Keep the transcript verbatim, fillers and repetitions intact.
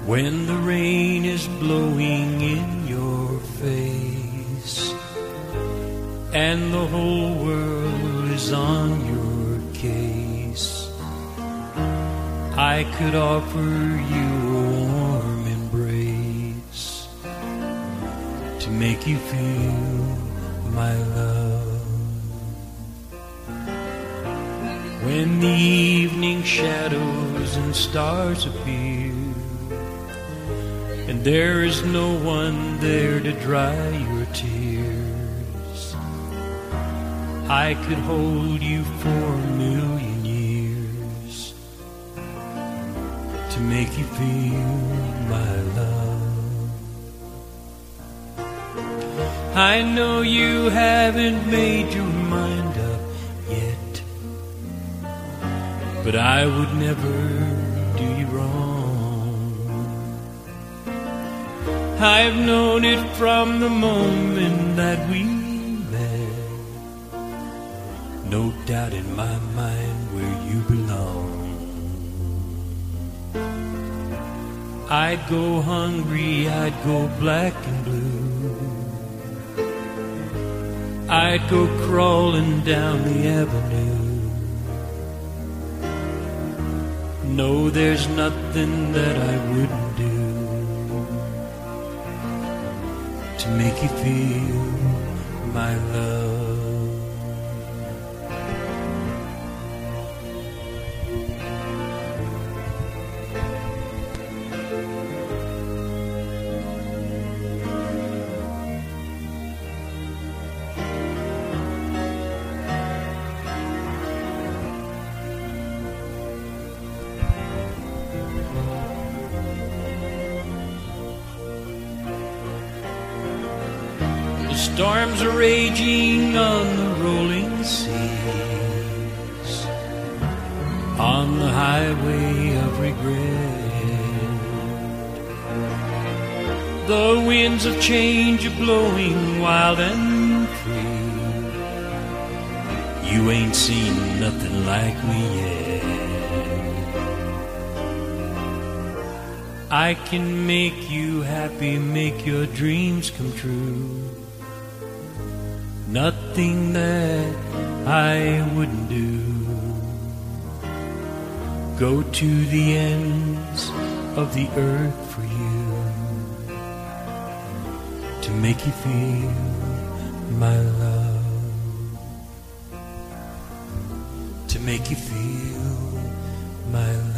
when the rain is blowing in your face and the whole world is on your case, I could offer you a warm embrace to make you feel my love. When the evening shadows and stars appear and there is no one there to dry your tears, I could hold you for a million years to make you feel my love. I know you haven't made your mind up yet, but I would never do you wrong. I've known it from the moment that we met, no doubt in my mind where you belong. I'd go hungry, I'd go black and blue, I'd go crawling down the avenue. No, there's nothing that I wouldn't do to make you feel my love. Storms are raging on the rolling seas, on the highway of regret. The winds of change are blowing wild and free. You ain't seen nothing like me yet. I can make you happy, make your dreams come true. Nothing that I wouldn't do. Go to the ends of the earth for you to make you feel my love, to make you feel my love.